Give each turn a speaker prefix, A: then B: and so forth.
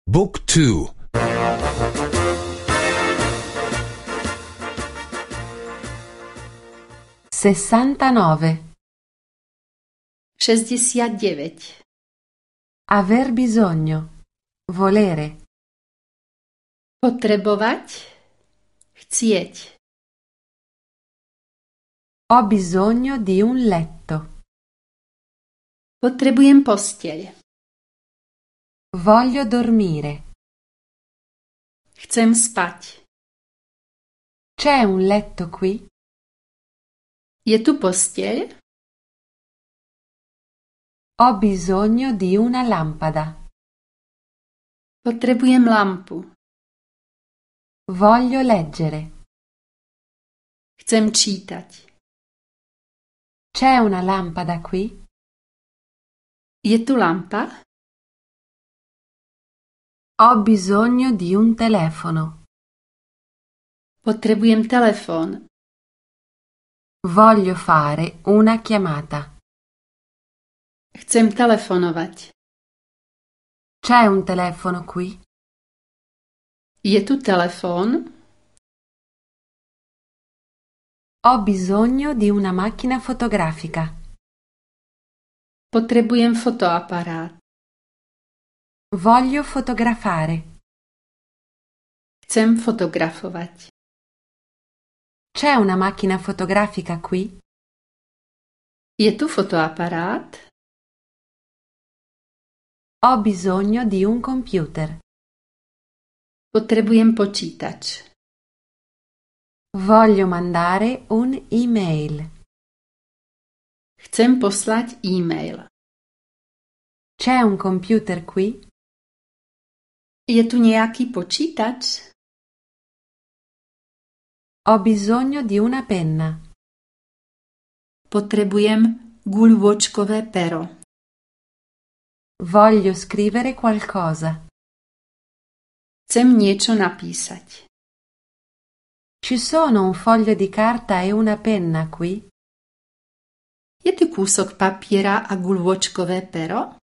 A: Book 2.
B: 69.
C: 69.
B: Aver bisogno. Volere.
C: Potrebovať, chcieť.
B: Ho bisogno di un letto.
C: Potrebujem posteľ.
B: Voglio dormire.
C: Chcem spať.
B: C'è un letto qui?
C: Je tu posteľ?
B: Ho bisogno di una lampada.
C: Potrebujem lampu.
B: Voglio leggere.
C: Chcem čítať.
B: C'è una lampada qui?
C: Je tu lampa?
B: Ho bisogno di un telefono.
C: Potrebujem telefón.
B: Voglio fare una chiamata.
C: Chcem telefonovať.
B: C'è un telefono qui?
C: Je tu telefón?
B: Ho bisogno di una macchina fotografica.
C: Potrebujem fotoaparát.
B: Voglio fotografare.
C: Chcem fotografovať.
B: C'è una macchina fotografica qui?
C: Je tu fotoaparát?
B: Ho bisogno di un computer.
C: Potrebujem počítač.
B: Voglio mandare un'email.
C: Chcem poslať e-mail.
B: C'è un computer qui?
C: Je tu nejaký počítač?
B: Ho bisogno di una penna.
C: Potrebujem guľôčkové pero.
B: Voglio scrivere qualcosa.
C: Chcem niečo napísať.
B: Ci sono un foglio di carta e una penna qui?
C: Je tu kúsok papiera a guľôčkové pero?